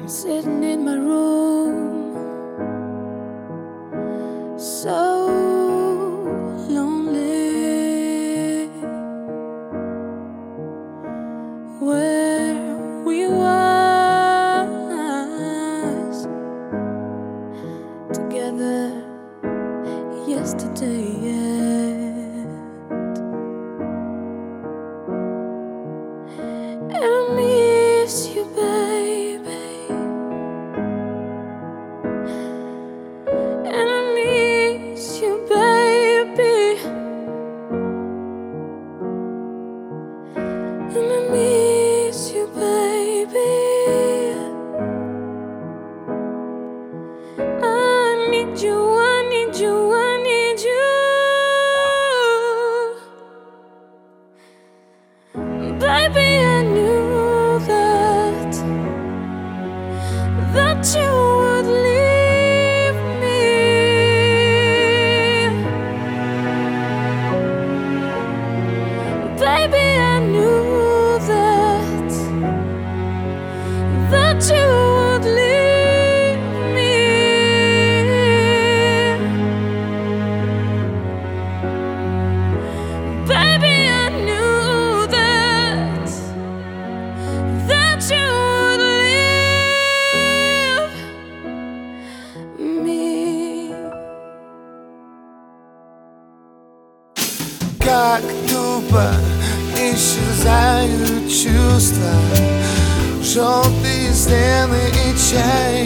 Sitting in my room, so lonely, where we was together yesterday yet. And I miss you, baby. And I miss you, baby. And I miss you, baby. I need you, I need you, I need you. Baby, I knew that you would leave me. Baby, I knew that you would leave me. Baby, I knew that you would leave me. Как тупо исчезают чувства, желтые стены и чай.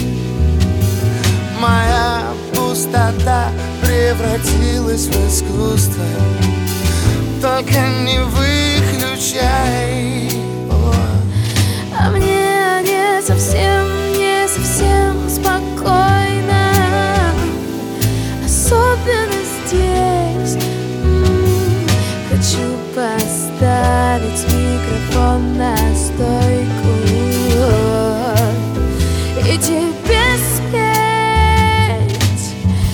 Моя пустота превратилась в искусство, только не выключай. А мне не совсем спокойно, особенно здесь. Хочу поставить микрофон на стойку и тебе спеть.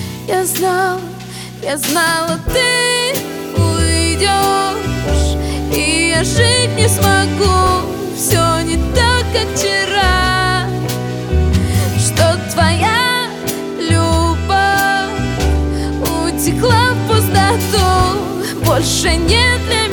Я знала, ты уйдешь, и я жить не смогу. Все не так, как вчера, что твоя любовь утекла в пустоту. Больше нет для